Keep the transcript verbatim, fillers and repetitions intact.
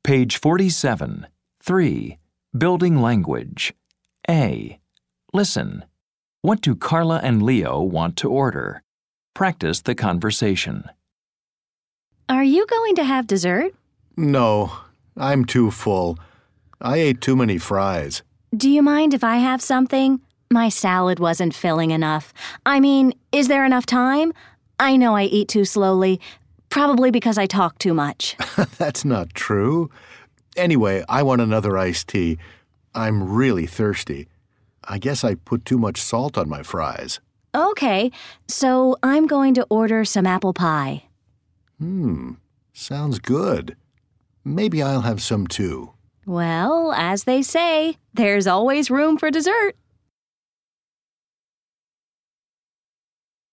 Page forty-seven. three. Building language. A. Listen. What do Carla and Leo want to order? Practice the conversation. Are you going to have dessert? No, I'm too full. I ate too many fries. Do you mind if I have something? My salad wasn't filling enough. I mean, is there enough time? I know I eat too slowly, probably because I talk too much. That's not true. Anyway, I want another iced tea. I'm really thirsty. I guess I put too much salt on my fries. Okay, so I'm going to order some apple pie. Hmm, sounds good. Maybe I'll have some too. Well, as they say, there's always room for dessert.